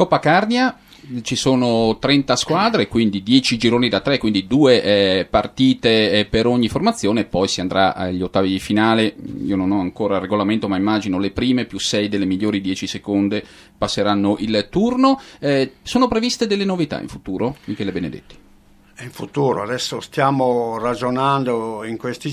Coppa Carnia, ci sono 30 squadre, quindi 10 gironi da 3, quindi 2 partite per ogni formazione, poi si andrà agli ottavi di finale. Io non ho ancora il regolamento, ma immagino le prime più 6 delle migliori 10 seconde passeranno il turno. Sono previste delle novità in futuro, Michele Benedetti? In futuro, adesso stiamo ragionando in questi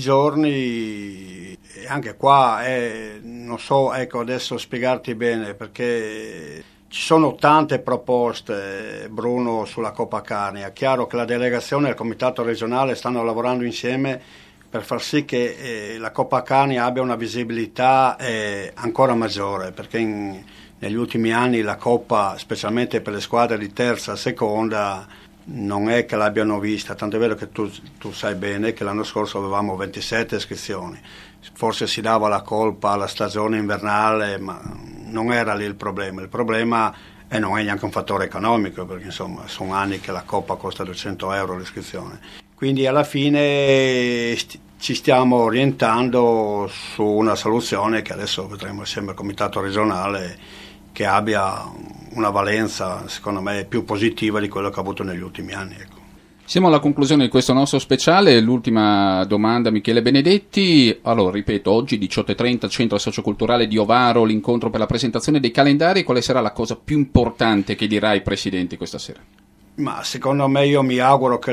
giorni e anche qua non so, ecco, adesso spiegarti bene, perché ci sono tante proposte, Bruno, sulla Coppa Carnia. È chiaro che la delegazione e il comitato regionale stanno lavorando insieme per far sì che la Coppa Carnia abbia una visibilità ancora maggiore, perché negli ultimi anni la Coppa, specialmente per le squadre di terza e seconda, non è che l'abbiano vista, tanto è vero che tu sai bene che l'anno scorso avevamo 27 iscrizioni. Forse si dava la colpa alla stagione invernale, ma non era lì il problema non è neanche un fattore economico, perché insomma sono anni che la Coppa costa 200 euro l'iscrizione. Quindi alla fine ci stiamo orientando su una soluzione che adesso vedremo insieme al comitato regionale, che abbia una valenza secondo me più positiva di quello che ha avuto negli ultimi anni, ecco. Siamo alla conclusione di questo nostro speciale. L'ultima domanda, Michele Benedetti. Allora, ripeto, oggi 18:30, Centro Socioculturale di Ovaro, l'incontro per la presentazione dei calendari. Quale sarà la cosa più importante che dirà ai presidenti questa sera? Ma secondo me, io mi auguro che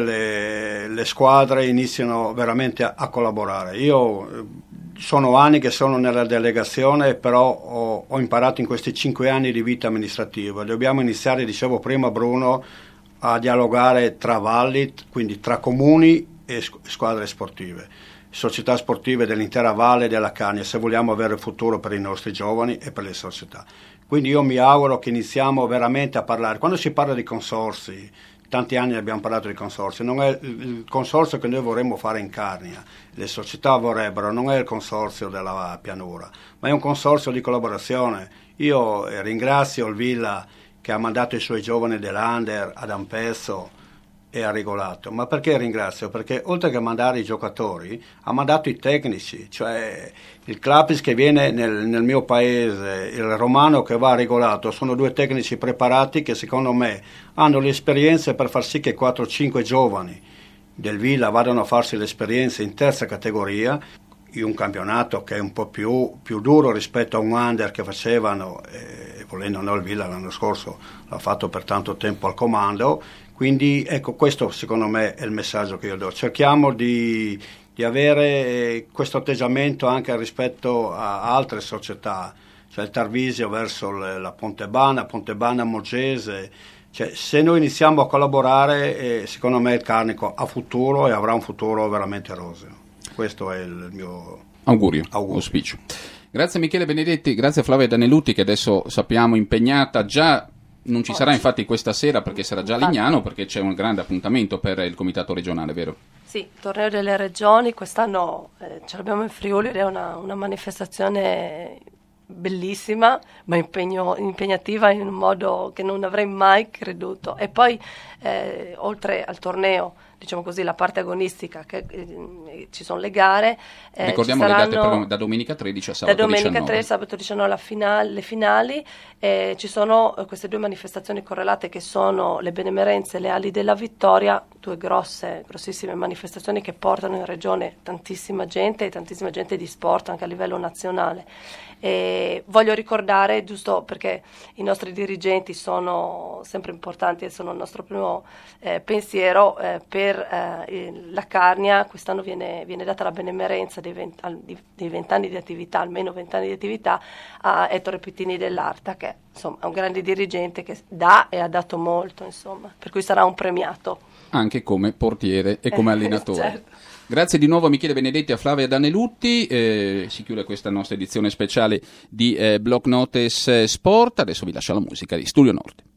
le squadre iniziano veramente a collaborare. Io sono anni che sono nella delegazione, però ho imparato in questi 5 anni di vita amministrativa. Dobbiamo iniziare, dicevo prima Bruno, a dialogare tra valli, quindi tra comuni e squadre sportive, società sportive dell'intera valle della Carnia, se vogliamo avere il futuro per i nostri giovani e per le società. Quindi io mi auguro che iniziamo veramente a parlare. Quando si parla di consorzi, tanti anni abbiamo parlato di consorzi, non è il consorzio che noi vorremmo fare in Carnia, le società vorrebbero, non è il consorzio della pianura, ma è un consorzio di collaborazione. Io ringrazio il Villa che ha mandato i suoi giovani dell'Under ad Ampezzo e a Rigolato. Ma perché ringrazio? Perché oltre che mandare i giocatori, ha mandato i tecnici, cioè il Clapis che viene nel mio paese, il Romano che va a Rigolato, sono 2 tecnici preparati che secondo me hanno le esperienze per far sì che 4-5 giovani del Villa vadano a farsi le esperienze in terza categoria, in un campionato che è un po' più duro rispetto a un Under che facevano, volendo o no il Villa l'anno scorso l'ha fatto per tanto tempo al comando. Quindi ecco, questo secondo me è il messaggio che io do. Cerchiamo di avere questo atteggiamento anche rispetto a altre società, cioè il Tarvisio verso la Pontebana Mogese. Cioè, se noi iniziamo a collaborare, secondo me il Carnico ha futuro e avrà un futuro veramente roseo. Questo è il mio auspicio. Grazie Michele Benedetti, grazie a Flavia Danelutti, che adesso sappiamo impegnata già. Non ci sarà infatti questa sera perché sarà già a Lignano, perché c'è un grande appuntamento per il comitato regionale, vero? Sì, torneo delle regioni, quest'anno ce l'abbiamo in Friuli ed è una manifestazione bellissima, ma impegnativa in un modo che non avrei mai creduto. E poi oltre al torneo, diciamo così, la parte agonistica, che ci sono le gare. Ricordiamo le date da domenica 13 a sabato 19. Da domenica 13 sabato 19 le finali. Ci sono queste 2 manifestazioni correlate che sono le Benemerenze e le Ali della Vittoria, 2 grossissime manifestazioni che portano in regione tantissima gente di sport anche a livello nazionale. E voglio ricordare, giusto perché i nostri dirigenti sono sempre importanti e sono il nostro primo pensiero, per la Carnia quest'anno viene data la benemerenza dei 20 anni di attività, almeno 20 anni di attività, a Ettore Pittini dell'Arta, che insomma è un grande dirigente che dà e ha dato molto, insomma, per cui sarà un premiato. Anche come portiere e come allenatore. Certo. Grazie di nuovo a Michele Benedetti e a Flavia Danelutti. Si chiude questa nostra edizione speciale di Block Notice Sport. Adesso vi lascio la musica di Studio Nord.